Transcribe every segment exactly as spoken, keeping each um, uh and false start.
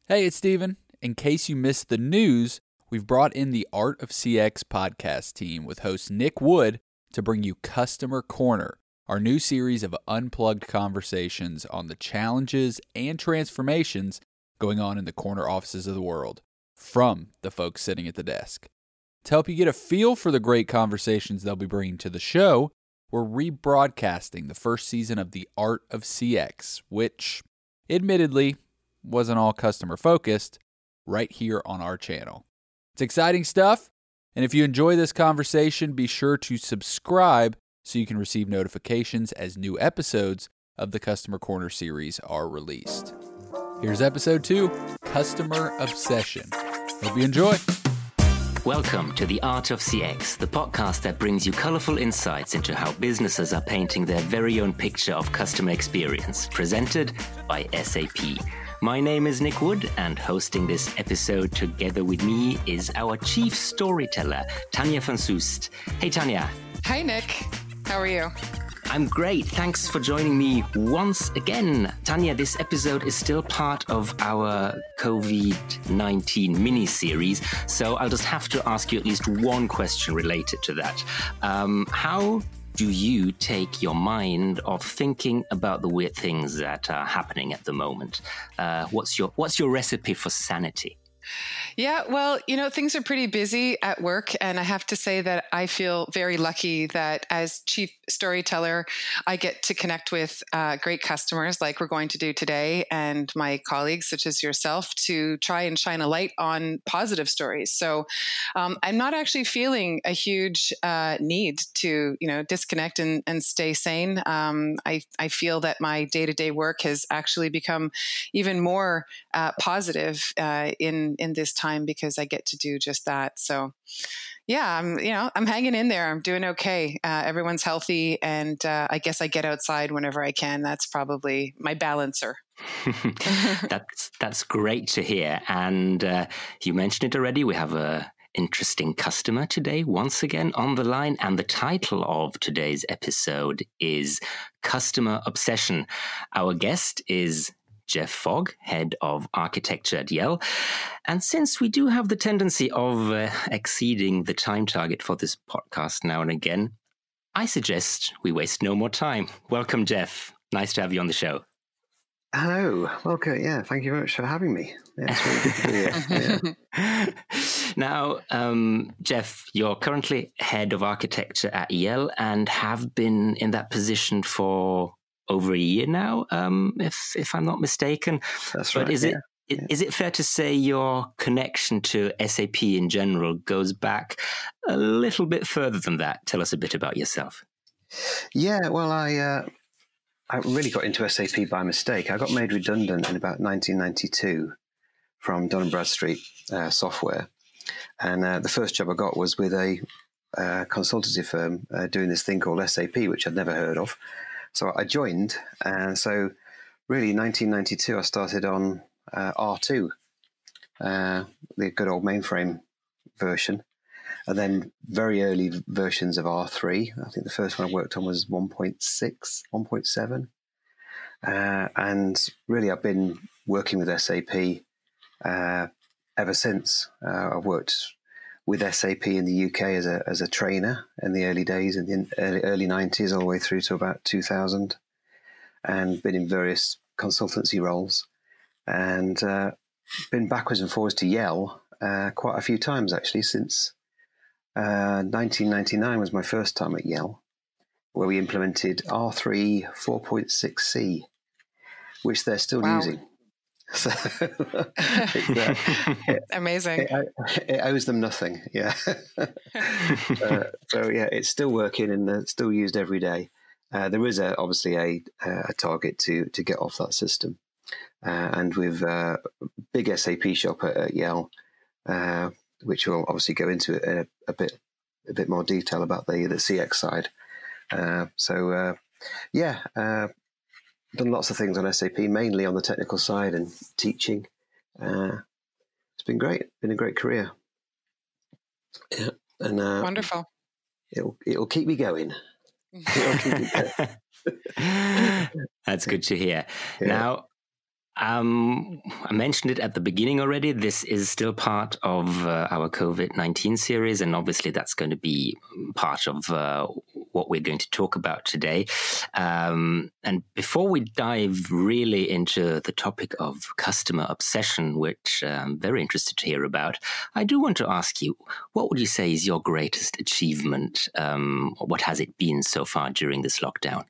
Hey, it's Steven. In case you missed the news, we've brought in the Art of C X podcast team with host Nick Wood to bring you Customer Corner, our new series of unplugged conversations on the challenges and transformations going on in the corner offices of the world, from the folks sitting at the desk. To help you get a feel for the great conversations they'll be bringing to the show, we're rebroadcasting the first season of The Art of C X, which, admittedly, wasn't all customer-focused, right here on our channel. It's exciting stuff, and if you enjoy this conversation, be sure to subscribe so you can receive notifications as new episodes of the Customer Corner series are released. Here's episode two, Customer Obsession. Hope you enjoy. Welcome to The Art of C X, the podcast that brings you colorful insights into how businesses are painting their very own picture of customer experience, presented by S A P. My name is Nick Wood, and hosting this episode together with me is our chief storyteller, Tanja van Soest. Hey, Tanja. Hi, Nick. How are you? I'm great. Thanks for joining me once again. Tanja, this episode is still part of our COVID nineteen mini-series, so I'll just have to ask you at least one question related to that. Um, how do you take your mind off thinking about the weird things that are happening at the moment? Uh, what's your what's your recipe for sanity? Yeah, well, you know, things are pretty busy at work, and I have to say that I feel very lucky that as chief storyteller, I get to connect with uh, great customers like we're going to do today, and my colleagues such as yourself to try and shine a light on positive stories. So um, I'm not actually feeling a huge uh, need to, you know, disconnect and, and stay sane. Um, I, I feel that my day-to-day work has actually become even more uh, positive uh, in in this time because I get to do just that. So yeah, I'm, you know, I'm hanging in there. I'm doing okay. Uh, everyone's healthy. And uh, I guess I get outside whenever I can. That's probably my balancer. that's, that's great to hear. And uh, you mentioned it already. We have a interesting customer today, once again on the line. And the title of today's episode is Customer Obsession. Our guest is Jeff Fogg, head of architecture at Yell. And since we do have the tendency of uh, exceeding the time target for this podcast now and again, I suggest we waste no more time. Welcome, Jeff. Nice to have you on the show. Hello. Welcome. Yeah, thank you very much for having me. Yeah, it's really good to be here. Yeah. Now, um, Jeff, you're currently head of architecture at Yell and have been in that position for over a year now, um, if if I'm not mistaken. That's but right. Is yeah. it yeah. is it fair to say your connection to S A P in general goes back a little bit further than that? Tell us a bit about yourself. Yeah. Well, I uh, I really got into S A P by mistake. I got made redundant in about nineteen ninety-two from Dun and Bradstreet uh, Software, and uh, the first job I got was with a uh, consultancy firm uh, doing this thing called S A P, which I'd never heard of. So I joined, and so really nineteen ninety-two I started on uh, R two, uh, the good old mainframe version, and then very early versions of R three. I think the first one I worked on was one point six, one point seven. Uh, and really I've been working with S A P uh, ever since. Uh, I've worked with S A P in the U K as a as a trainer in the early days, in the early, early nineties, all the way through to about two thousand, and been in various consultancy roles, and uh, been backwards and forwards to Yell uh, quite a few times actually since uh, nineteen ninety-nine was my first time at Yell, where we implemented R three four point six C, which they're still Wow. using. So it's, uh, it, Amazing. It, it owes them nothing. Yeah. uh, so yeah, it's still working and uh, still used every day. Uh, there is a, obviously a, a target to to get off that system, uh, and with uh, big S A P shop at, at Yell, uh, which we'll obviously go into a, a bit a bit more detail about the the C X side. Uh, so uh, yeah. Uh, Done lots of things on S A P, mainly on the technical side and teaching. Uh, it's been great. Been a great career. Yeah, and uh, Wonderful. It'll it'll keep me going. It'll keep me going. That's good to hear. Yeah. Now, Um, I mentioned it at the beginning already. This is still part of uh, our COVID nineteen series, and obviously that's going to be part of uh, what we're going to talk about today. Um, and before we dive really into the topic of customer obsession, which I'm very interested to hear about, I do want to ask you, what would you say is your greatest achievement? Um, what has it been so far during this lockdown?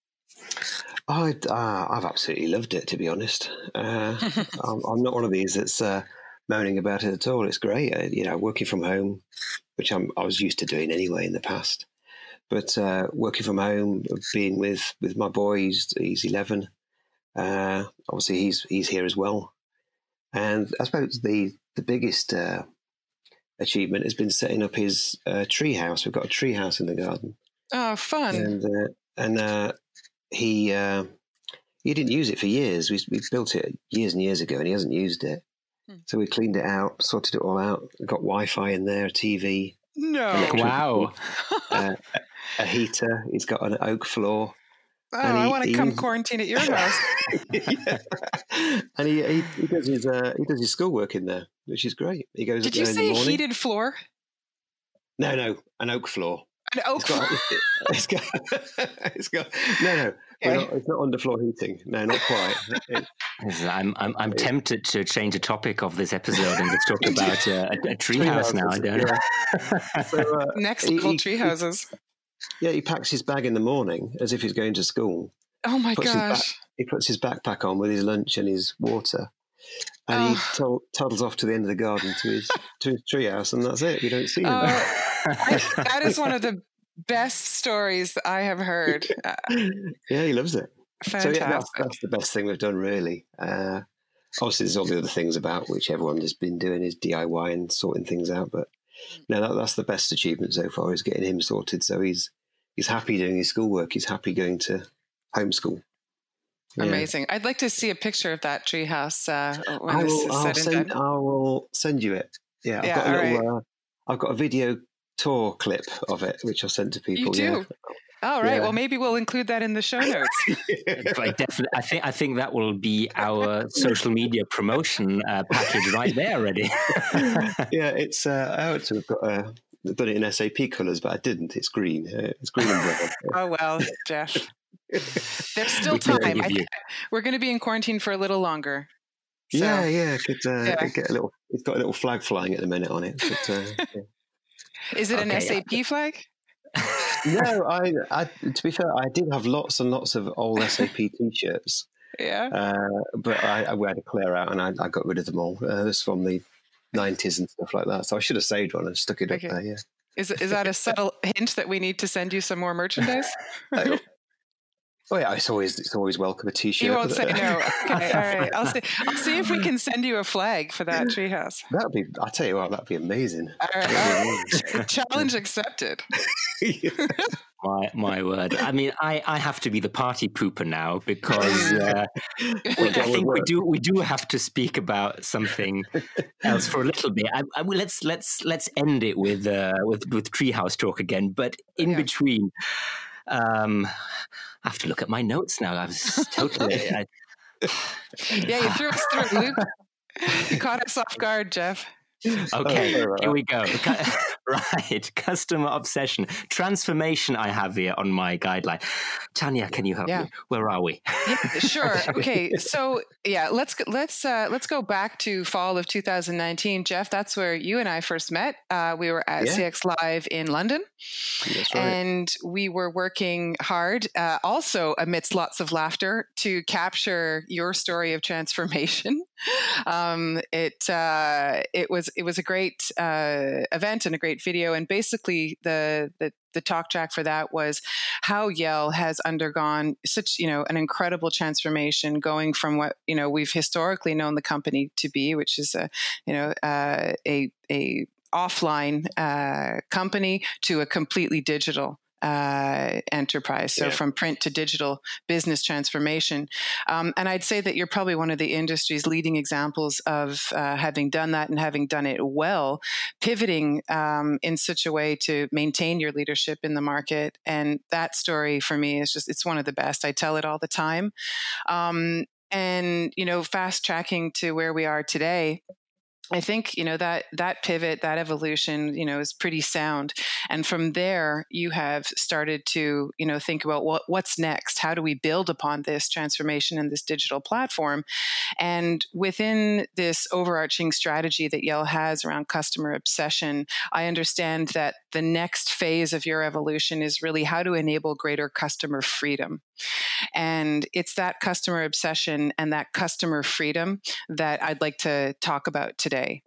I, uh, I've absolutely loved it, to be honest. Uh, I'm, I'm not one of these that's uh, moaning about it at all. It's great, uh, you know, working from home, which I'm, I was used to doing anyway in the past. But uh, working from home, being with, with my boy, he's, he's eleven. Uh, obviously, he's he's here as well. And I suppose the the biggest uh, achievement has been setting up his uh, tree house. We've got a tree house in the garden. Oh, fun! And uh, and. Uh, He uh, he didn't use it for years. We we built it years and years ago, and he hasn't used it. Hmm. So we cleaned it out, sorted it all out, got Wi-Fi in there, a T V. No, wow, uh, a, a heater. He's got an oak floor. Oh, he, I want to come quarantine at your house. Yeah. And he, he he does his uh, he does his schoolwork in there, which is great. He goes. Did up you there say in the morning. Heated floor? No, no, an oak floor. An oak floor. It's got, it's got, it's got no, no. Okay. Not, it's not underfloor heating. No, not quite. It, I'm, I'm, I'm tempted to change the topic of this episode and just talk about uh, a, a tree, tree house now. I don't yeah. know. So, uh, Next level tree houses. He, yeah, he packs his bag in the morning as if he's going to school. Oh my puts gosh! Back, he puts his backpack on with his lunch and his water, and oh. he to- toddles off to the end of the garden to his to his tree house, and that's it. We don't see him. Uh, I, that is one of the best stories that I have heard. Uh, yeah, he loves it. Fantastic. So yeah, that's, that's the best thing we've done, really. Uh, obviously, there's all the other things about which everyone has been doing is D I Y and sorting things out. But no, that, that's the best achievement so far is getting him sorted. So he's he's happy doing his schoolwork. He's happy going to homeschool. Yeah. Amazing. I'd like to see a picture of that treehouse uh, when I this will, is I'll said and send, done. I will send you it. Yeah, I've yeah, got a little. right. Uh, I've got a video tour clip of it, which I'll send to people. You do. Yeah. All right. Yeah. Well, maybe we'll include that in the show notes. I definitely. I think. I think that will be our social media promotion uh, package right there already. Yeah, it's. Uh, I ought to have got. Uh, done it in S A P colours, but I didn't. It's green. Uh, it's green and brown. Oh well, Jeff. There's still time. I th- we're going to be in quarantine for a little longer. So, yeah, yeah. Could, uh, yeah. Get a little. It's got a little flag flying at the minute on it. But, uh, yeah. Is it okay, an S A P yeah. flag? No, I, I. To be fair, I did have lots and lots of old S A P T-shirts. Yeah. Uh, but I, I had to clear out, and I, I got rid of them all. Uh, this from the nineties and stuff like that. So I should have saved one and stuck it okay. up there. Yeah. Is is that a subtle hint that we need to send you some more merchandise? Oh yeah, it's always it's always welcome a T-shirt. You won't say no. Okay, all right. I'll see. I'll see if we can send you a flag for that treehouse. That'd be. I tell you what, that'd be amazing. All right. All right. Challenge accepted. My my word! I mean, I, I have to be the party pooper now because uh, we, I think we do we do have to speak about something else for a little bit. I, I, let's let's let's end it with uh, with with treehouse talk again. But in yeah. between, um, I have to look at my notes now. I was totally. I, yeah, you threw us through a loop. You caught us off guard, Jeff. Okay, oh, here we go. Right, customer obsession, transformation. I have here on my guideline. Tanya, can you help yeah. me? Where are we? Yeah, sure. Okay, so yeah, let's let's uh, let's go back to fall of two thousand nineteen, Jeff. That's where you and I first met. Uh, we were at yeah. C X Live in London, that's right. And we were working hard, uh, also amidst lots of laughter, to capture your story of transformation. Um, it uh, it was it was a great uh, event and a great video, and basically the the the talk track for that was how Yell has undergone such, you know, an incredible transformation, going from what, you know, we've historically known the company to be, which is a, you know, uh, a a offline uh, company, to a completely digital Uh, enterprise. So yeah. from print to digital business transformation. Um, and I'd say that you're probably one of the industry's leading examples of uh, having done that and having done it well, pivoting um, in such a way to maintain your leadership in the market. And that story for me is just, it's one of the best. I tell it all the time. Um, And, you know, fast tracking to where we are today, I think, you know, that that pivot, that evolution, you know, is pretty sound. And from there, you have started to, you know, think about what what's next. How do we build upon this transformation and this digital platform? And within this overarching strategy that Yell has around customer obsession, I understand that the next phase of your evolution is really how to enable greater customer freedom. And it's that customer obsession and that customer freedom that I'd like to talk about today.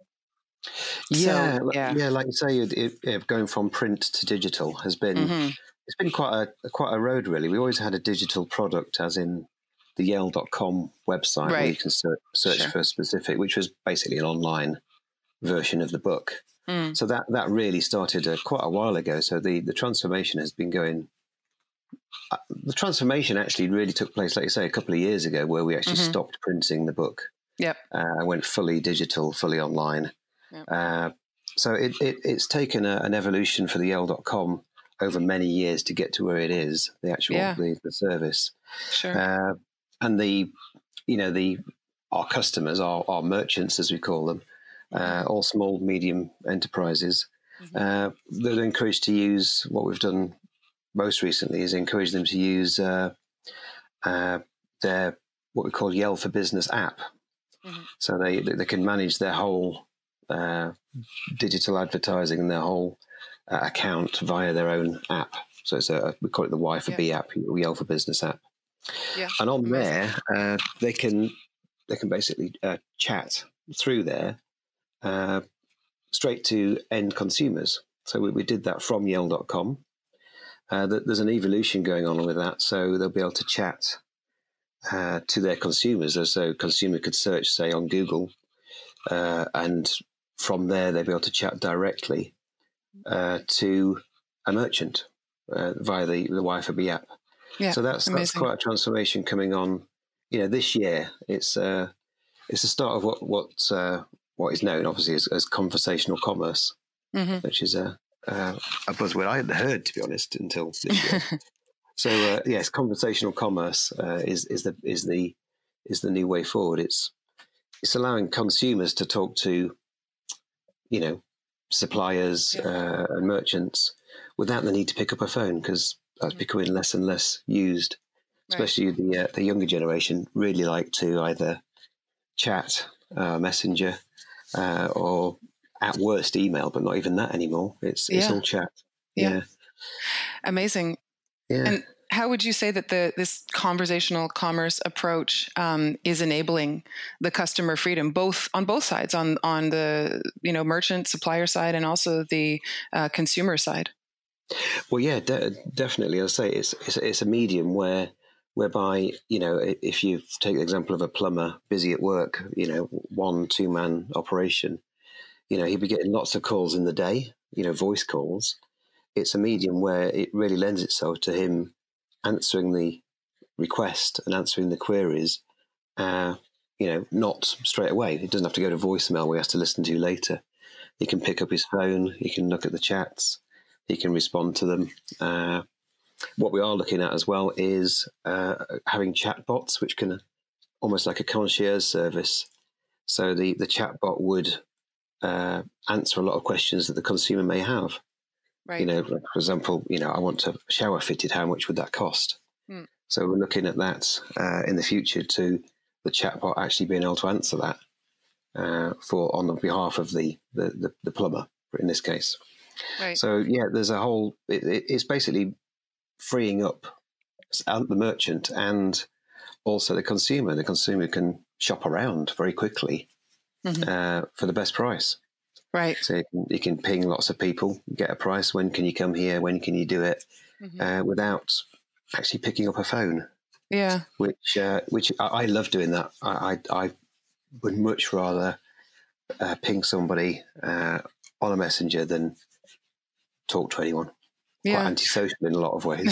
Yeah, So, yeah. yeah, like you say, it, it, it, going from print to digital has been mm-hmm. it's been quite a quite a road, really. We always had a digital product, as in the Yell dot com website, right, where you can search, search sure. for a specific, which was basically an online version of the book. Mm. So that that really started uh, quite a while ago. So the the transformation has been going. Uh, the transformation actually really took place, like you say, a couple of years ago, where we actually mm-hmm. stopped printing the book. Yep. Uh, went fully digital, fully online. Yep. Uh, so it, it it's taken a, an evolution for the Yell dot com over many years to get to where it is, the actual yeah. the, the service. Sure. Uh, and the you know the our customers, our, our merchants as we call them, uh, all small, medium enterprises, mm-hmm. uh, they're encouraged to use what we've done most recently is encourage them to use uh, uh, their what we call Yell for Business app. Mm-hmm. So they they can manage their whole uh, digital advertising and their whole uh, account via their own app. So it's a we call it the Y for yeah. B app, Yell for Business app. Yeah. And on Amazing. there, uh, they can they can basically uh, chat through there uh, straight to end consumers. So we, we did that from Yell dot com. Uh, there's an evolution going on with that, so they'll be able to chat uh, to their consumers. So a consumer could search, say, on Google, uh, and from there they'll be able to chat directly uh, to a merchant uh, via the, the Y four B app. Yeah, so that's amazing. That's quite a transformation coming on. You know, this year it's uh, it's the start of what what uh, what is known, obviously, as, as conversational commerce, mm-hmm. which is a Uh, a buzzword I hadn't heard, to be honest, until this year. so uh, yes, conversational commerce uh, is is the is the is the new way forward. It's it's allowing consumers to talk to, you know, suppliers yeah. uh, and merchants without the need to pick up a phone, because that's mm-hmm. becoming less and less used. Especially right. the uh, the younger generation really like to either chat, uh, messenger, uh, or at worst email, but not even that anymore. It's it's yeah. all chat. Yeah. yeah. Amazing. Yeah. And how would you say that the this conversational commerce approach um, is enabling the customer freedom, both on both sides, on on the you know merchant supplier side and also the uh, consumer side? Well, yeah, de- definitely. I'll say it's, it's it's a medium where whereby you know if you take the example of a plumber busy at work, you know, one two man operation. You know, he'd be getting lots of calls in the day, you know, voice calls. It's a medium where it really lends itself to him answering the request and answering the queries, uh, you know, not straight away. He doesn't have to go to voicemail where he has to listen to later. He can pick up his phone, he can look at the chats, he can respond to them. Uh, what we are looking at as well is uh, having chatbots, which can almost like a concierge service. So the, the chatbot would Uh, answer a lot of questions that the consumer may have. Right. You know, for example, you know, I want a shower fitted. How much would that cost? Mm. So we're looking at that uh, in the future to the chatbot actually being able to answer that uh, for on the behalf of the, the, the, the plumber in this case. Right. So yeah, there's a whole. It, it, it's basically freeing up the merchant and also the consumer. The consumer can shop around very quickly. Mm-hmm. Uh, for the best price. Right. So you can, you can ping lots of people, get a price. When can you come here? When can you do it? Mm-hmm. Uh, without actually picking up a phone. Yeah. Which uh, which I, I love doing that. I I, I would much rather uh, ping somebody uh, on a messenger than talk to anyone. Yeah. Quite antisocial in a lot of ways.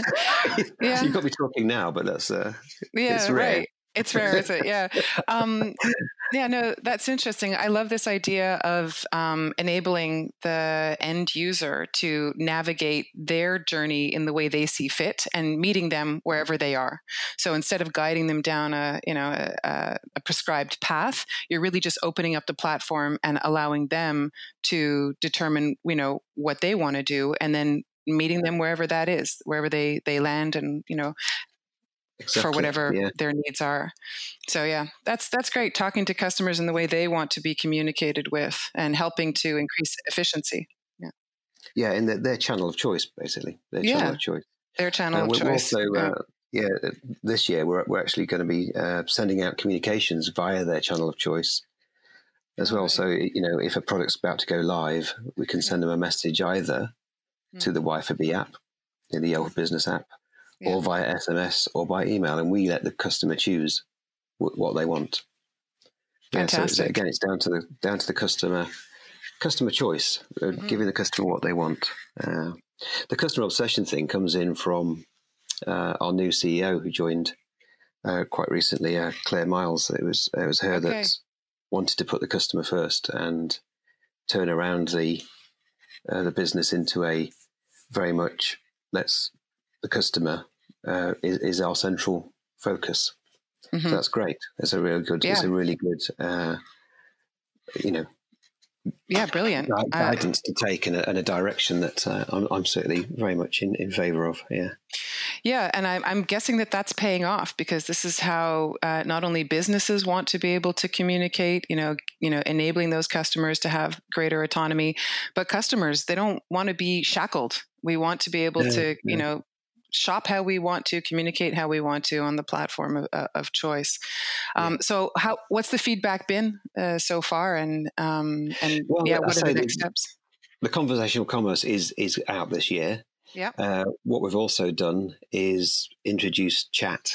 Yeah. You've got me talking now, but that's uh, yeah, it's rare. Right. It's rare, is it? Yeah. Um, Yeah, no, that's interesting. I love this idea of um, enabling the end user to navigate their journey in the way they see fit and meeting them wherever they are. So instead of guiding them down a, you know, a, a prescribed path, you're really just opening up the platform and allowing them to determine, you know, what they want to do, and then meeting them wherever that is, wherever they they land, and you know. Exactly. For whatever yeah. their needs are. So yeah, that's that's great. Talking to customers in the way they want to be communicated with and helping to increase efficiency. Yeah, yeah, in the, their channel of choice, basically. Their yeah. channel of choice. Their channel uh, of we're choice. Also, yeah. Uh, yeah, this year we're we're actually going to be uh, sending out communications via their channel of choice as oh, well. Right. So you know, if a product's about to go live, we can send them a message either mm. to the Y four B app, in the Yellow Business app. Yeah. Or via S M S or by email, and we let the customer choose w- what they want. Fantastic. Yeah, so again, it's down to the down to the customer customer choice, uh, mm-hmm. giving the customer what they want. Uh, the customer obsession thing comes in from uh, our new C E O who joined uh, quite recently, uh, Claire Miles. It was it was her okay. that wanted to put the customer first and turn around the uh, the business into a very much let's the customer. Uh, is, is our central focus. Mm-hmm. So that's great. It's a really good. Yeah. It's a really good. Uh, you know. Yeah, brilliant guidance uh, to take in a, in a direction that uh, I'm, I'm certainly very much in, in favour of. Yeah. Yeah, and I'm, I'm guessing that that's paying off, because this is how uh, not only businesses want to be able to communicate, you know, you know, enabling those customers to have greater autonomy, but customers, they don't want to be shackled. We want to be able yeah, to, yeah. you know. shop how we want to, communicate how we want to on the platform of, uh, of choice. Um, yeah. So, how what's the feedback been uh, so far, and um, and well, yeah, what I are the next the, steps? The conversational commerce is is out this year. Yeah. Uh, what we've also done is introduce chat,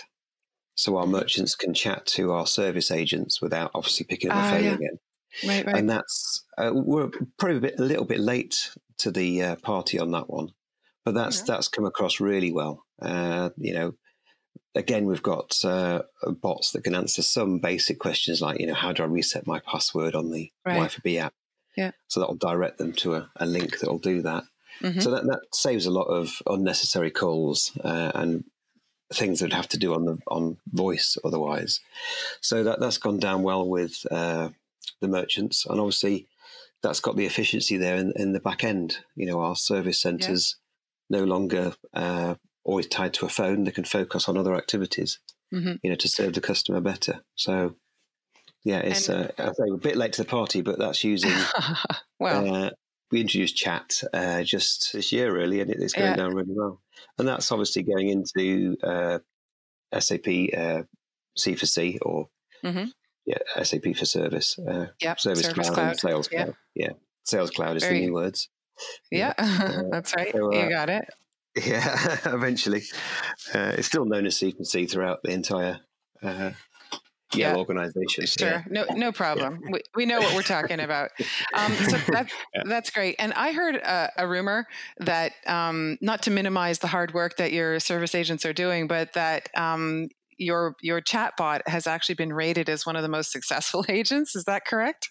so our merchants can chat to our service agents without obviously picking up the uh, phone yeah. again. Right, right. And that's uh, we're probably a, bit, a little bit late to the uh, party on that one. But that's yeah. that's come across really well. Uh, you know, again, we've got uh, bots that can answer some basic questions like, you know, how do I reset my password on the right. Y four B app? Yeah. So that'll direct them to a, a link that'll do that. Mm-hmm. So that, that saves a lot of unnecessary calls uh, and things that would have to do on the on voice otherwise. So that that's gone down well with uh, the merchants, and obviously that's got the efficiency there in, in the back end. You know, our service centres. Yeah. No longer uh, always tied to a phone. They can focus on other activities, mm-hmm. you know, to serve the customer better. So, yeah, it's and, uh, I say we're a bit late to the party, but that's using. well, uh, we introduced chat uh, just this year, really, and it's going yeah. down really well. And that's obviously going into uh, S A P uh, C four C or mm-hmm. yeah, S A P for Service, uh, yep. Service, Service Cloud, Cloud, and Sales yeah. Cloud. Yeah, Sales Cloud is Very, the new words. Yeah, uh, that's right. So, uh, you got it. Yeah, eventually. Uh, it's still known as C four C throughout the entire uh, yeah, organisation. Sure, yeah. no no problem. Yeah. We, we know what we're talking about. Um, so that, yeah. that's great. And I heard a, a rumor that, um, not to minimize the hard work that your service agents are doing, but that um, your your chatbot has actually been rated as one of the most successful agents. Is that correct?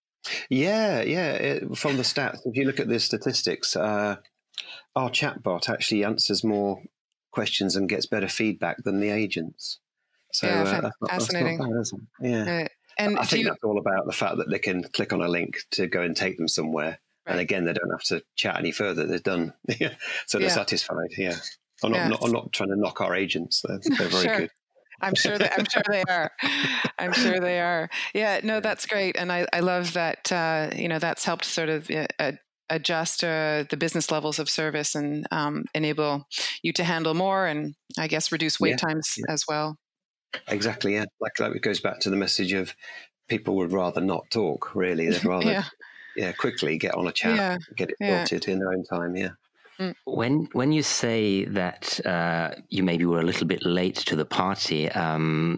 Yeah, yeah. It, from the stats, if you look at the statistics, uh, our chatbot actually answers more questions and gets better feedback than the agents. So yeah, uh, that's not, fascinating. That's not bad, is it? Yeah. Uh, and I think you... that's all about the fact that they can click on a link to go and take them somewhere. Right. And again, they don't have to chat any further. They're done. So they're yeah. satisfied. Yeah. I'm not, yeah. not, I'm not trying to knock our agents. They're, they're very sure. good. I'm sure that I'm sure they are. I'm sure they are. Yeah, no, that's great, and I, I love that. Uh, you know, that's helped sort of uh, adjust uh, the business levels of service and um, enable you to handle more, and I guess reduce wait yeah, times yeah. as well. Exactly. Yeah, like, like it goes back to the message of people would rather not talk. Really, they'd rather yeah, yeah quickly get on a chat, yeah, get it yeah. sorted in their own time. Yeah. When when you say that uh, you maybe were a little bit late to the party, um,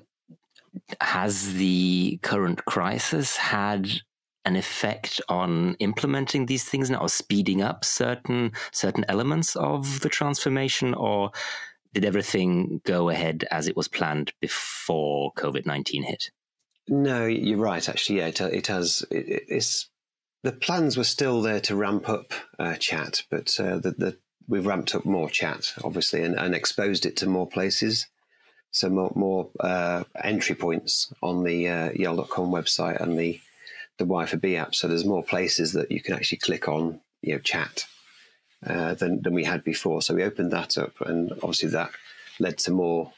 has the current crisis had an effect on implementing these things now, or speeding up certain certain elements of the transformation, or did everything go ahead as it was planned before COVID nineteen hit? No, you're right. Actually, yeah, it, it has. It, it's the plans were still there to ramp up uh, chat, but uh, the, the we've ramped up more chat, obviously, and, and exposed it to more places. So more, more uh, entry points on the uh, Yell dot com website and the the Y four B app. So there's more places that you can actually click on, you know, chat uh, than than we had before. So we opened that up, and obviously that led to more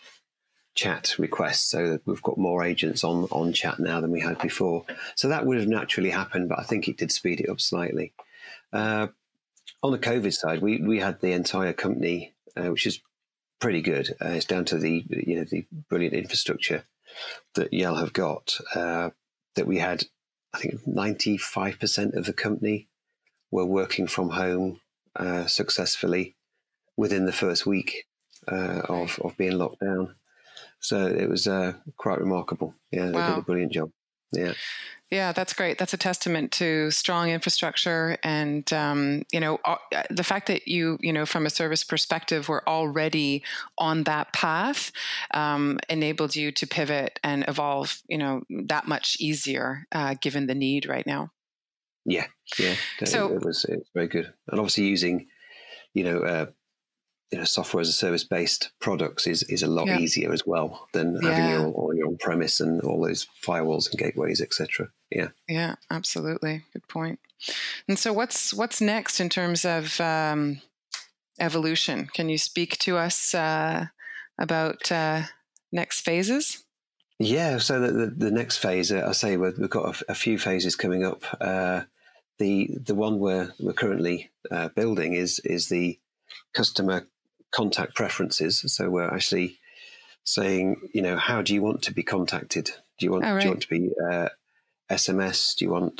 chat requests. So that we've got more agents on on chat now than we had before. So that would have naturally happened, but I think it did speed it up slightly. Uh, on the COVID side, we we had the entire company, uh, which is pretty good. Uh, it's down to the you know the brilliant infrastructure that Yell have got. Uh, that we had, I think, ninety-five percent of the company were working from home uh, successfully within the first week uh, of of being locked down. So it was uh, quite remarkable. Yeah, they Wow. did a brilliant job. Yeah. Yeah, that's great. That's a testament to strong infrastructure, and um, you know uh, the fact that you you know from a service perspective were already on that path um, enabled you to pivot and evolve. You know that much easier uh, given the need right now. Yeah, yeah. So it, it was it was very good, and obviously using you know. Uh, You know, software as a service based products is, is a lot yeah. easier as well than Yeah. having your all your on premise and all those firewalls and gateways, et cetera. Yeah, yeah, absolutely. Good point. And so, what's what's next in terms of um, evolution? Can you speak to us uh, about uh, next phases? yeah. So the the, the next phase, uh, I say we've, we've got a, a few phases coming up. Uh, the the one we're we're currently uh, building is is the customer contact preferences. So we're actually saying, you know, how do you want to be contacted? Do you want, Oh, right. do you want to be uh, S M S? Do you want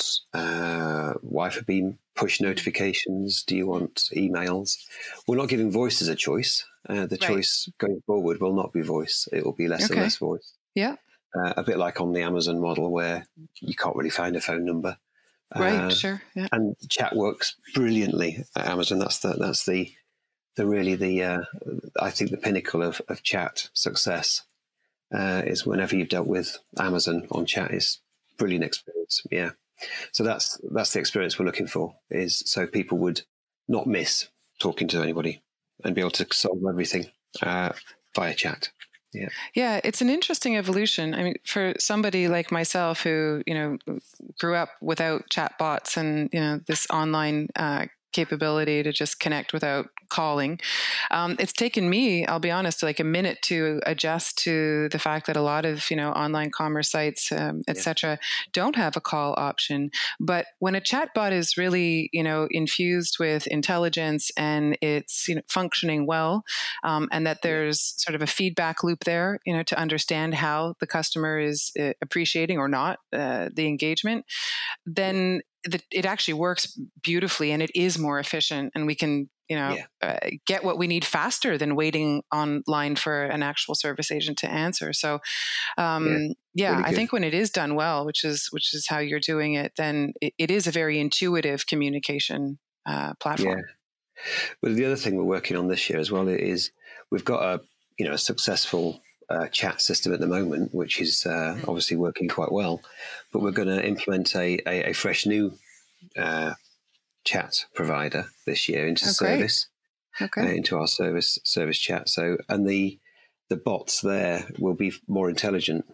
uh, Y four B push notifications? Do you want emails? We're not giving voice as a choice. Uh, the Right. choice going forward will not be voice. It will be less Okay. and less voice. Yeah. Uh, a bit like on the Amazon model where you can't really find a phone number. Right. Uh, Sure. Yeah. and chat works brilliantly at Amazon. That's the, that's the, the really the uh, I think the pinnacle of, of chat success uh, is whenever you've dealt with Amazon on chat is brilliant experience. Yeah, so that's that's the experience we're looking for. Is so people would not miss talking to anybody and be able to solve everything uh, via chat. Yeah, Yeah, it's an interesting evolution. I mean, for somebody like myself who, you know, grew up without chat bots and, you know, this online uh, capability to just connect without calling. Um, it's taken me, I'll be honest, like a minute to adjust to the fact that a lot of, you know, online commerce sites, um, et cetera, don't have a call option. But when a chatbot is really, you know, infused with intelligence and it's, you know, functioning well, um, and that there's sort of a feedback loop there, you know, to understand how the customer is uh, appreciating or not uh, the engagement, then the, it actually works beautifully and it is more efficient, and we can, you know, yeah, uh, get what we need faster than waiting online for an actual service agent to answer. So, um, yeah, yeah, really I good. think when it is done well, which is which is how you're doing it, then it, it is a very intuitive communication uh, platform. Yeah. Well, the other thing we're working on this year as well is we've got a you know a successful uh, chat system at the moment, which is uh, obviously working quite well. But we're going to implement a, a, a fresh new uh, chat provider this year into Oh, service, Okay. uh, into our service service chat. So and the the bots there will be more intelligent.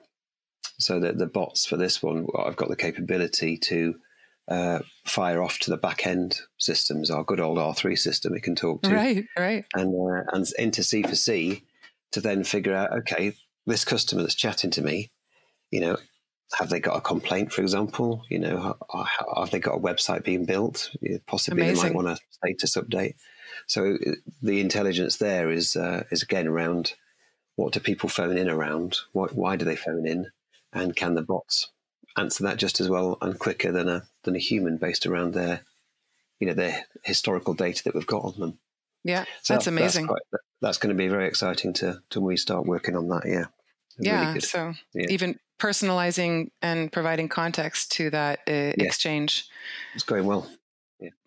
So that the bots for this one, I've got the capability to uh, fire off to the back end systems, our good old R three system it can talk to, Right. Right. and uh, and into C four C to then figure out, okay, this customer that's chatting to me, you know, have they got a complaint, for example? You know, have, have they got a website being built? Possibly Amazing. they might want a status update. So the intelligence there is uh, is again around what do people phone in around? Why, why do they phone in? And can the bots answer that just as well and quicker than a than a human based around their, you know, their historical data that we've got on them? Yeah, So that's amazing. That's, quite, that's going to be very exciting to to when we start working on that. Yeah, yeah. Really good. So Yeah. even personalizing and providing context to that uh, Yeah. exchange. It's going well.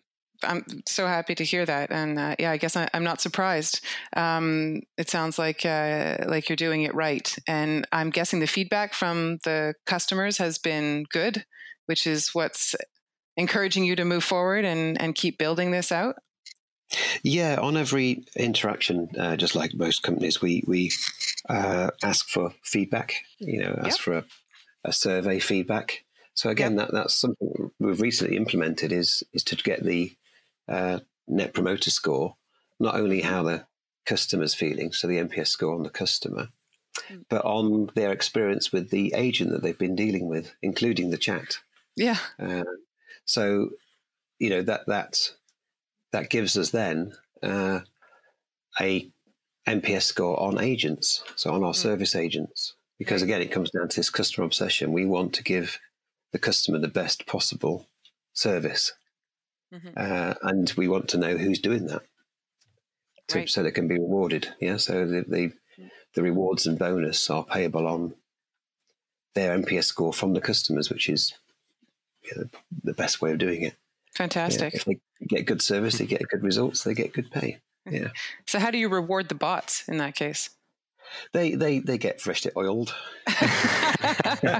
I'm so happy to hear that. And uh, yeah, I guess I, I'm not surprised. Um, it sounds like uh, like you're doing it right. And I'm guessing the feedback from the customers has been good, which is what's encouraging you to move forward and, and keep building this out. Yeah, on every interaction, uh, just like most companies, we we uh, ask for feedback. You know, ask yep. for a, a survey feedback. So again, yep. that that's something we've recently implemented is is to get the uh, Net Promoter Score, not only how the customer's feeling, so the N P S score on the customer, mm. but on their experience with the agent that they've been dealing with, including the chat. Yeah. Uh, so, you know that that. That gives us then uh, a N P S score on agents, so on our mm. service agents. Because again, it comes down to this customer obsession. We want to give the customer the best possible service, mm-hmm. uh, and we want to know who's doing that, to, right. so they can be rewarded. Yeah, so the, the the rewards and bonus are payable on their N P S score from the customers, which is you know, the best way of doing it. Fantastic. Yeah, if they get good service, they get good results, they get good pay. Yeah. So how do you reward the bots in that case? They they they get freshly oiled, and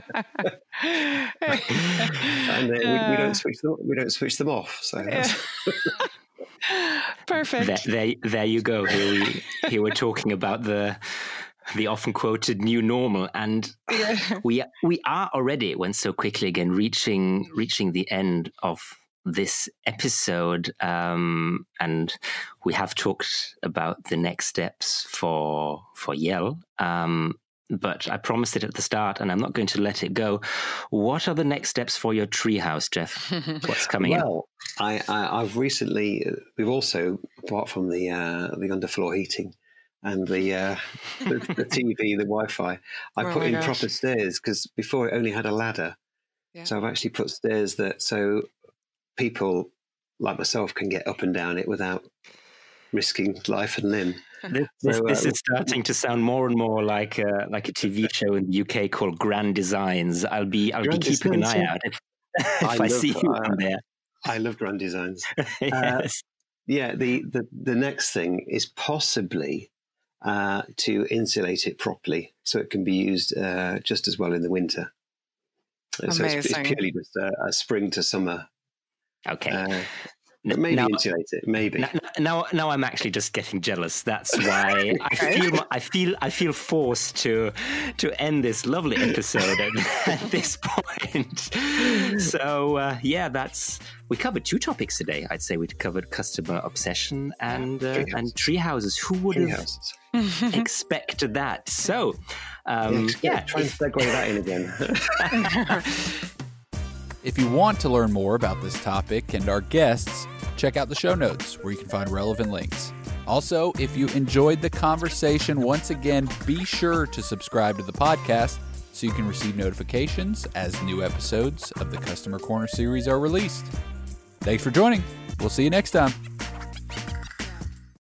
uh, we, we don't switch them. We don't switch them off. So yeah. Perfect. There, there, there you go. Here we here we're talking about the the often quoted new normal, and yeah. we we are already, went so quickly again, reaching reaching the end of this episode, um, and we have talked about the next steps for for Yell. Um, but I promised it at the start, and I'm not going to let it go. What are the next steps for your treehouse, Jeff? What's coming well, in? I, I, I've recently, we've also, apart from the uh, the underfloor heating and the, uh, the the T V, the Wi-Fi, I oh put in gosh. proper stairs, because before it only had a ladder. Yeah. So I've actually put stairs that so people like myself can get up and down it without risking life and limb. This, so, this um, is starting to sound more and more like a, like a T V show in the U K called Grand Designs. I'll be I'll Grand be keeping Designs, an eye out if, if I, I love, see you uh, on there. I love Grand Designs. Yes. Uh, yeah, the, the the next thing is possibly uh, to insulate it properly so it can be used uh, just as well in the winter. So it's, it's purely just a, a spring to summer. Okay. Uh, maybe now, insulate it. Maybe. Now, now, now, I'm actually just getting jealous. That's why I feel, I feel, I feel forced to to end this lovely episode at, at this point. So uh, yeah, that's we covered two topics today. I'd say we covered customer obsession and uh, tree and tree houses. Who would tree have houses. expected that? So um, yeah, yeah, try and segue that in again. If you want to learn more about this topic and our guests, check out the show notes where you can find relevant links. Also, if you enjoyed the conversation, once again, be sure to subscribe to the podcast so you can receive notifications as new episodes of the Customer Corner series are released. Thanks for joining. We'll see you next time.